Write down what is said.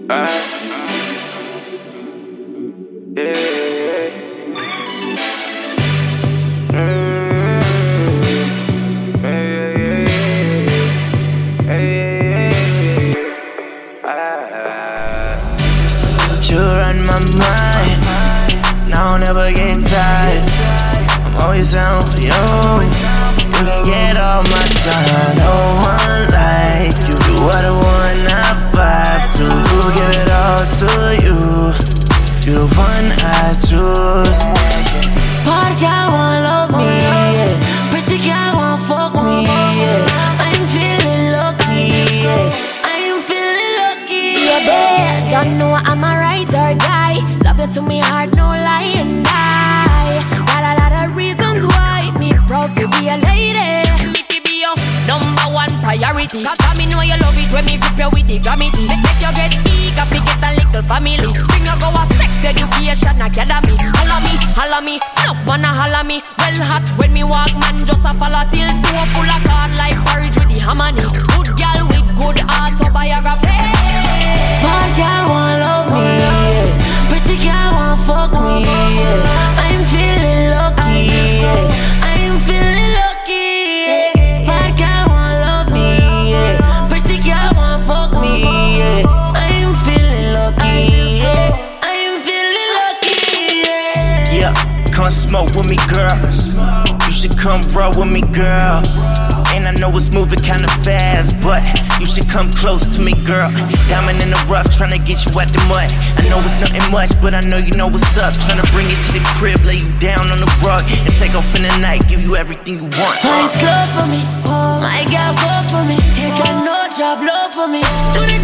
You run my mind, now I'll never get tired. I'm always down for you. You can get all my time. No one like you. You are the one I vibe to give it all to you. You're the one I choose. Party girl wanna love me, yeah. Pretty girl wanna fuck me, yeah. I'm feeling lucky, yeah. I'm feeling lucky, yeah. Babe, don't know I'm a writer guy. Love you to me heart, no lie and die. Got a lot of reasons why me proud to be a lady. Me to be your number one priority. Cause me know you love it when me grip you with the gravity. Make you get eager, pick it a little family. Bring you go a sex education academy. Holla me, enough man a holla me. Well hot when me walk, man just a follow till two full of corn like porridge with the harmony. Good girl with good autobiography. Bad girl wanna love me, yeah. Pretty girl wanna fuck me, yeah. I'm feeling lucky, yeah. I'm feeling lucky, yeah. Bad girl wanna love me, yeah. Pretty girl wanna fuck me, yeah. I'm feeling lucky, yeah. I'm feeling lucky, yeah. Yeah, come smoke with me, girl. You should come roll with me, girl. And I know it's moving kinda fast, but you should come close to me, girl. Diamond in the rough, tryna get you out the mud. I know it's nothing much, but I know you know what's up. Tryna bring you to the crib, lay you down on the rug, and take off in the night, give you everything you want. Nice love for me, my girl go for me. You got no job, love for me. Do the